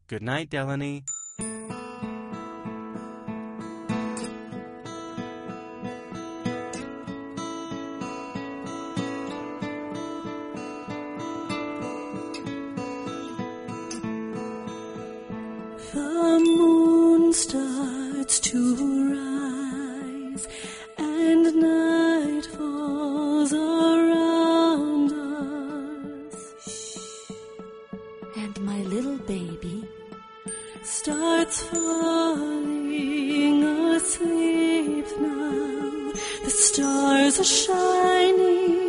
Good night, Delaney. The moon starts to rise, and night falls around us. And my little baby starts falling asleep now. The stars are shining